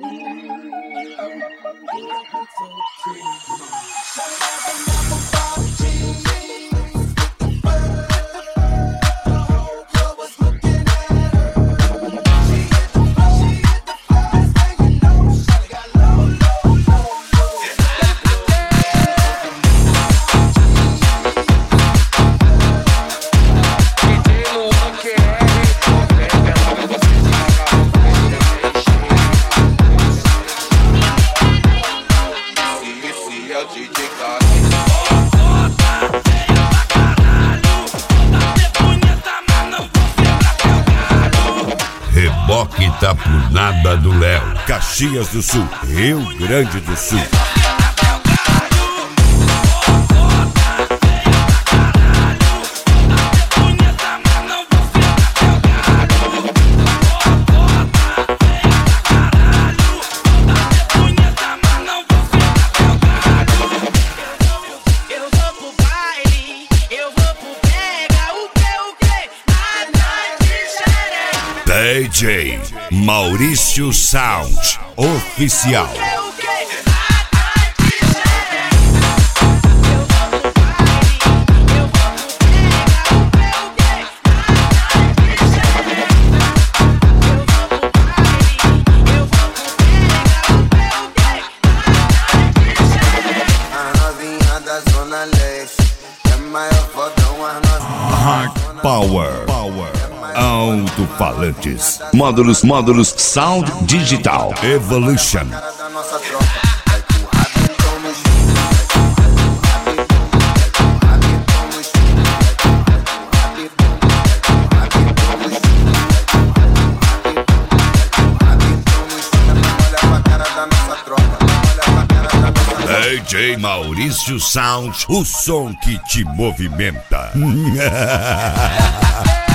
Reboque Itapunada do Léo, Caxias do Sul, Rio Grande do Sul. DJ Maurício Sound Oficial. Hard Power. Alto-falantes. Módulos Sound Digital Evolution. DJ Maurício Sound, o som que te movimenta.